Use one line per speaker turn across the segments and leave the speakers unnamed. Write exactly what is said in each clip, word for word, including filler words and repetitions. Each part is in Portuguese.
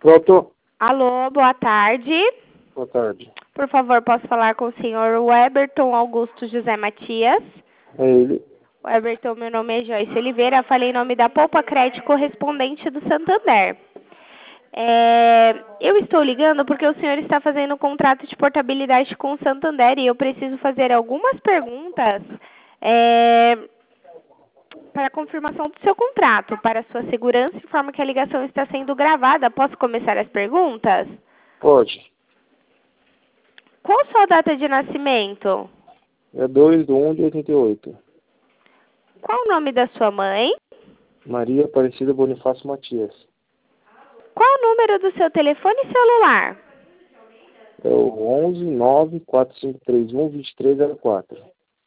Pronto?
Alô, boa tarde.
Boa tarde.
Por favor, posso falar com o senhor Weberton Augusto José Matias?
É ele.
Weberton, meu nome é Joyce Oliveira, falei em nome da Poupa Crédito correspondente do Santander. É, eu estou ligando porque o senhor está fazendo um contrato de portabilidade com o Santander e eu preciso fazer algumas perguntas é, para a confirmação do seu contrato. Para sua segurança, informo que a ligação está sendo gravada. Posso começar as perguntas?
Pode.
Qual sua data de nascimento?
É dois de um de oitenta e oito.
Qual o nome da sua mãe?
Maria Aparecida Bonifácio Matias.
Qual o número do seu telefone celular?
É o onze nove quatro cinco três um dois três zero quatro.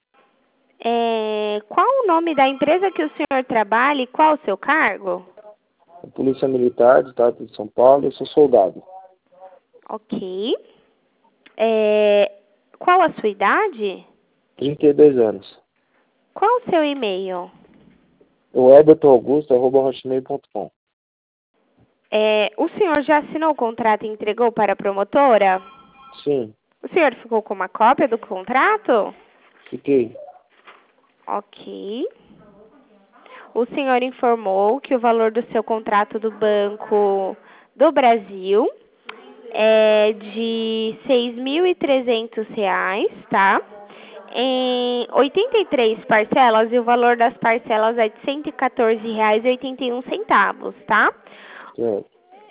É, qual o nome da empresa que o senhor trabalha e qual o seu cargo?
A Polícia Militar do Estado de São Paulo, eu sou soldado.
Ok. É, qual a sua idade?
trinta e dois anos.
Qual o seu e-mail?
O Everton Augusto, arroba hotmail ponto com.
É, o senhor já assinou o contrato e entregou para a promotora?
Sim,
O senhor ficou com uma cópia do contrato?
fiquei.
Ok. O senhor informou que o valor do seu contrato do Banco do Brasil é de seis mil e trezentos reais, tá? Em oitenta e três parcelas e o valor das parcelas é de cento e quatorze reais e oitenta e um centavos, tá?
Certo.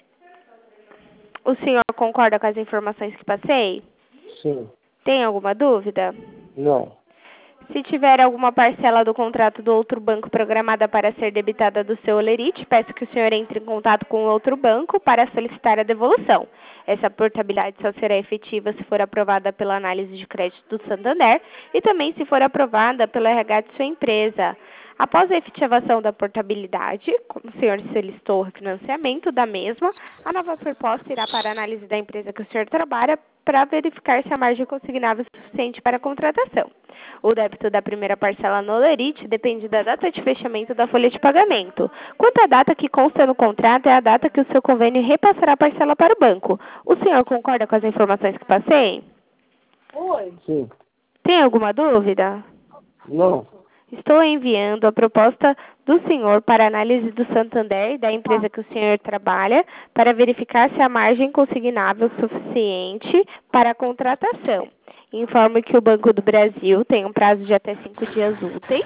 O senhor concorda com as informações que passei?
Sim.
Tem alguma dúvida?
Não.
Se tiver alguma parcela do contrato do outro banco programada para ser debitada do seu holerite, peço que o senhor entre em contato com o outro banco para solicitar a devolução. Essa portabilidade só será efetiva se for aprovada pela análise de crédito do Santander e também se for aprovada pelo R H de sua empresa. Após a efetivação da portabilidade, como o senhor solicitou o refinanciamento da mesma, a nova proposta irá para a análise da empresa que o senhor trabalha para verificar se a margem consignável é suficiente para a contratação. O débito da primeira parcela no holerite depende da data de fechamento da folha de pagamento. Quanto à data que consta no contrato, é a data que o seu convênio repassará a parcela para o banco. O senhor concorda com as informações que passei?
Sim.
Tem alguma dúvida?
Não.
Estou enviando a proposta do senhor para análise do Santander e da empresa que o senhor trabalha para verificar se a margem consignável é suficiente para a contratação. Informo que o Banco do Brasil tem um prazo de até cinco dias úteis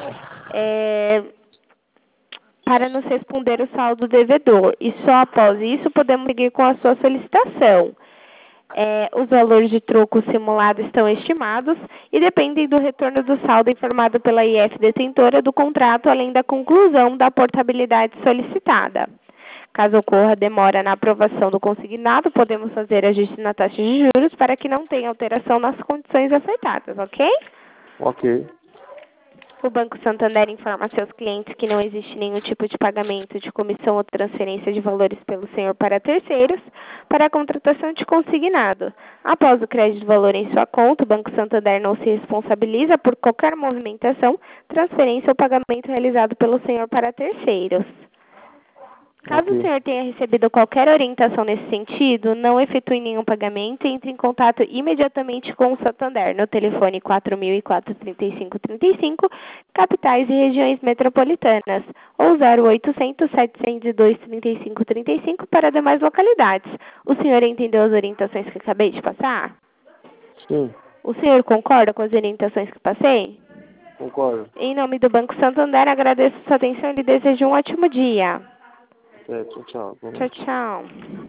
é, para nos responder o saldo devedor e só após isso podemos seguir com a sua solicitação. É, os valores de troco simulado estão estimados e dependem do retorno do saldo informado pela I F detentora do contrato, além da conclusão da portabilidade solicitada. Caso ocorra demora na aprovação do consignado, podemos fazer ajuste na taxa de juros para que não tenha alteração nas condições ofertadas, ok?
Ok.
O Banco Santander informa a seus clientes que não existe nenhum tipo de pagamento de comissão ou transferência de valores pelo senhor para terceiros para a contratação de consignado. Após o crédito do valor em sua conta, o Banco Santander não se responsabiliza por qualquer movimentação, transferência ou pagamento realizado pelo senhor para terceiros. Caso
Ok.
o senhor tenha recebido qualquer orientação nesse sentido, não efetue nenhum pagamento e entre em contato imediatamente com o Santander no telefone quatro mil e quatro, trinta e cinco, trinta e cinco, capitais e regiões metropolitanas, ou zero oitocentos, setecentos e dois, trinta e cinco, trinta e cinco para demais localidades. O senhor entendeu as orientações que acabei de passar?
Sim.
O senhor concorda com as orientações que passei?
Concordo.
Em nome do Banco Santander, agradeço sua atenção e lhe desejo um ótimo dia.
Certo. Tchau. Boa
Tchau,
noite.
tchau.